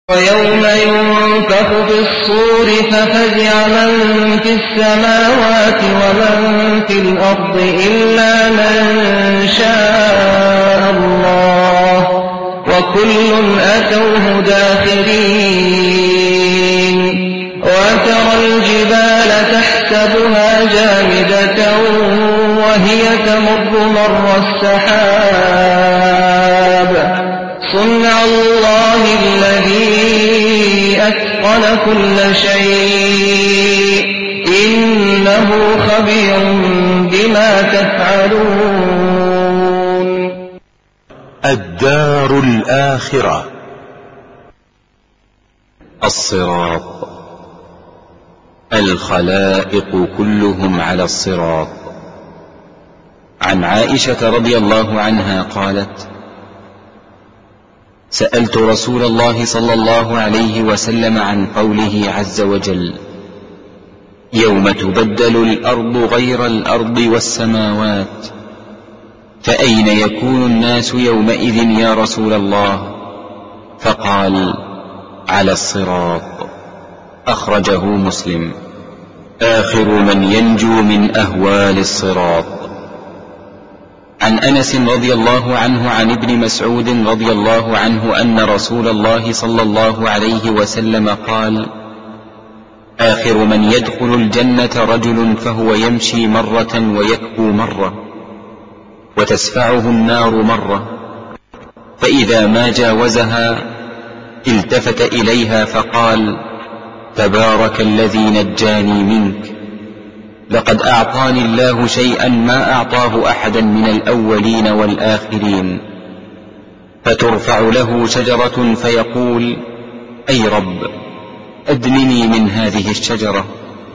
ويوم ينفخ في الصور ففزع من في السماوات ومن في الأرض إلا من شاء الله وكل أتوه داخرين. وترى الجبال تحسبها جامدة وهي تمر مر السحاب صنع الله الذي أتقن كل شيء إنه خبير بما تفعلون. الدار الآخرة. الصراط. الخلائق كلهم على الصراط. عن عائشة رضي الله عنها قالت: سألت رسول الله صلى الله عليه وسلم عن قوله عز وجل: يوم تبدل الأرض غير الأرض والسماوات، فأين يكون الناس يومئذ يا رسول الله؟ فقال: على الصراط. أخرجه مسلم. آخر من ينجو من أهوال الصراط. عن أنس رضي الله عنه عن ابن مسعود رضي الله عنه أن رسول الله صلى الله عليه وسلم قال: آخر من يدخل الجنة رجل فهو يمشي مرة ويكبو مرة وتسفعه النار مرة، فإذا ما جاوزها التفت إليها فقال: تبارك الذي نجاني منك، لقد أعطاني الله شيئا ما أعطاه أحدا من الأولين والآخرين. فترفع له شجرة فيقول: أي رب، أدنني من هذه الشجرة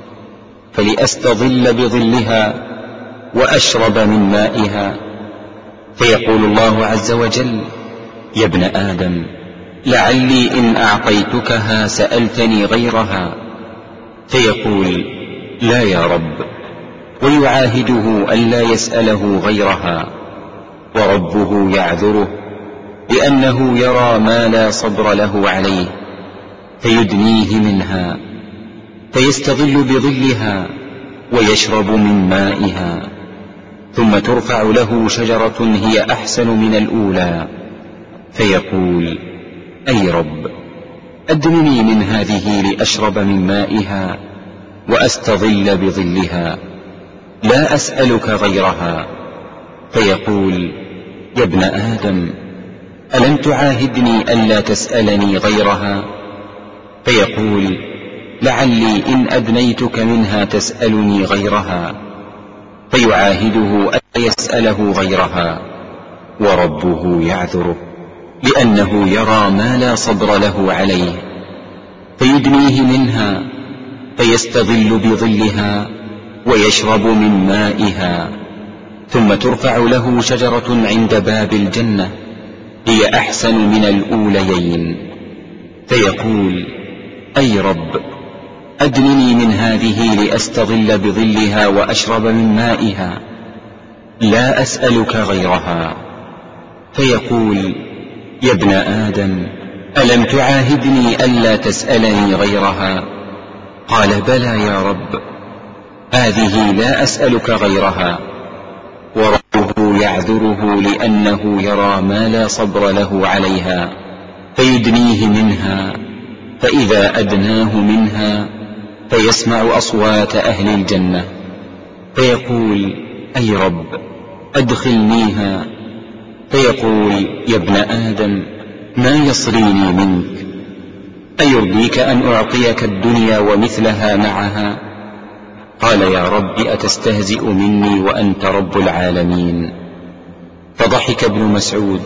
فلأستظل بظلها وأشرب من مائها. فيقول الله عز وجل: يا ابن آدم، لعلي إن أعطيتكها سألتني غيرها. فيقول: لا يا رب، ويعاهده ألا يسأله غيرها، وربه يعذره لأنه يرى ما لا صبر له عليه، فيدنيه منها فيستظل بظلها ويشرب من مائها. ثم ترفع له شجرة هي أحسن من الأولى فيقول: أي رب، أدنني من هذه لأشرب من مائها وأستظل بظلها، لا أسألك غيرها. فيقول: يا ابن آدم، ألم تعاهدني ألا تسألني غيرها؟ فيقول: لعلي إن أدنيتك منها تسألني غيرها. فيعاهده ألا يسأله غيرها، وربه يعذره لأنه يرى ما لا صبر له عليه، فيدنيه منها فيستظل بظلها ويشرب من مائها. ثم ترفع له شجرة عند باب الجنة هي أحسن من الأوليين، فيقول: أي رب، أدنني من هذه لأستظل بظلها وأشرب من مائها، لا أسألك غيرها. فيقول: يا ابن آدم، ألم تعاهدني ألا تسألني غيرها؟ قال: بلى يا رب، هذه لا أسألك غيرها. وربه يعذره لأنه يرى ما لا صبر له عليها، فيدنيه منها. فإذا أدناه منها فيسمع أصوات أهل الجنة، فيقول: أي رب، أدخلنيها. فيقول: يا ابن آدم، ما يصريني منك؟ أيرضيك أن أعطيك الدنيا ومثلها معها؟ قال: يا رب، أتستهزئ مني وأنت رب العالمين؟ فضحك ابن مسعود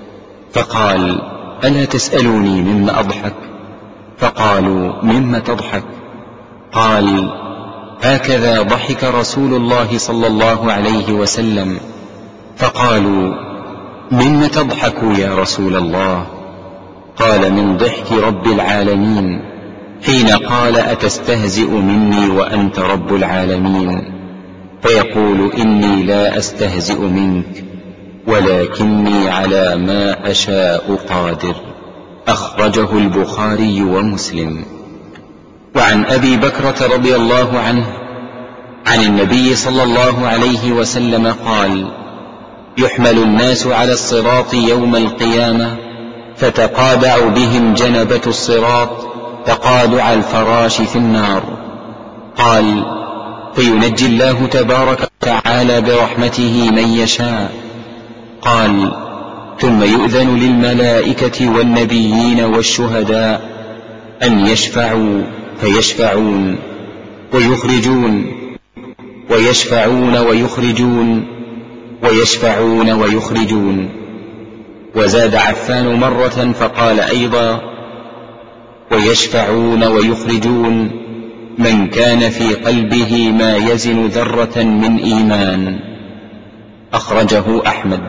فقال: ألا تسألوني مما أضحك؟ فقالوا: مما تضحك؟ قال: هكذا ضحك رسول الله صلى الله عليه وسلم. فقالوا: مما تضحك يا رسول الله؟ قال: من ضحك رب العالمين حين قال: أتستهزئ مني وأنت رب العالمين؟ فيقول: إني لا أستهزئ منك ولكني على ما أشاء قادر. أخرجه البخاري ومسلم. وعن أبي بكرة رضي الله عنه عن النبي صلى الله عليه وسلم قال: يحمل الناس على الصراط يوم القيامة فتقادع بهم جنبة الصراط تقادع الفراش في النار. قال: فينجي الله تبارك وتعالى برحمته من يشاء. قال: ثم يؤذن للملائكة والنبيين والشهداء أن يشفعوا فيشفعون ويخرجون ويشفعون ويخرجون ويشفعون ويخرجون. وزاد عفان مرة فقال أيضا: ويشفعون ويخرجون من كان في قلبه ما يزن ذرة من إيمان. أخرجه أحمد.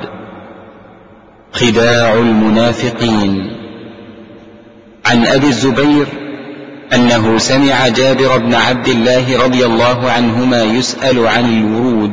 خداع المنافقين. عن أبي الزبير أنه سمع جابر بن عبد الله رضي الله عنهما يسأل عن الورود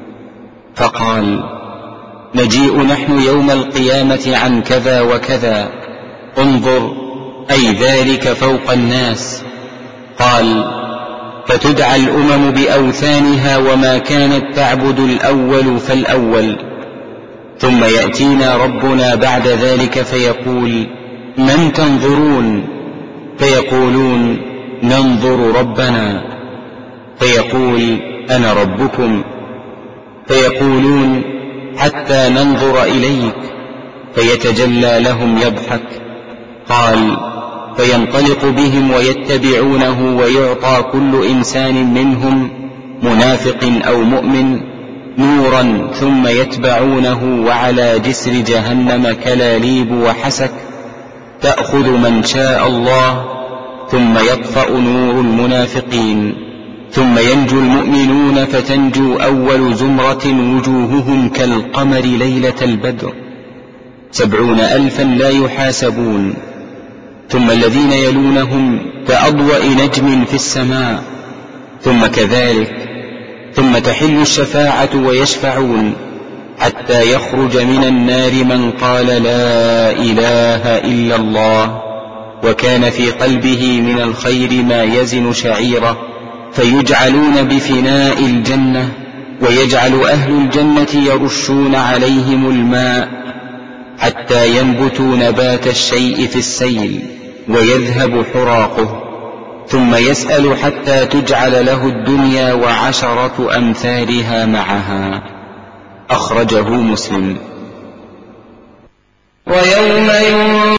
فقال: نجيء نحن يوم القيامة عن كذا وكذا، انظر أي ذلك فوق الناس. قال: فتدعى الأمم بأوثانها وما كانت تعبد الأول فالأول، ثم يأتينا ربنا بعد ذلك فيقول: من تنظرون؟ فيقولون: ننظر ربنا. فيقول: أنا ربكم. فيقولون: حتى ننظر إليك. فيتجلى لهم يضحك. قال: فينطلق بهم ويتبعونه، ويعطى كل إنسان منهم منافق أو مؤمن نورا، ثم يتبعونه، وعلى جسر جهنم كلاليب وحسك تأخذ من شاء الله، ثم يطفأ نور المنافقين، ثم ينجو المؤمنون فتنجو أول زمرة وجوههم كالقمر ليلة البدر 70,000 لا يحاسبون، ثم الذين يلونهم كأضواء نجم في السماء، ثم كذلك، ثم تحل الشفاعة ويشفعون حتى يخرج من النار من قال لا إله إلا الله وكان في قلبه من الخير ما يزن شعيرة، فيجعلون بفناء الجنة، ويجعل أهل الجنة يرشون عليهم الماء حتى ينبتوا نبات الشيء في السيل ويذهب حراقه، ثم يسأل حتى تجعل له الدنيا وعشرة أمثالها معها. أخرجه مسلم. ويوم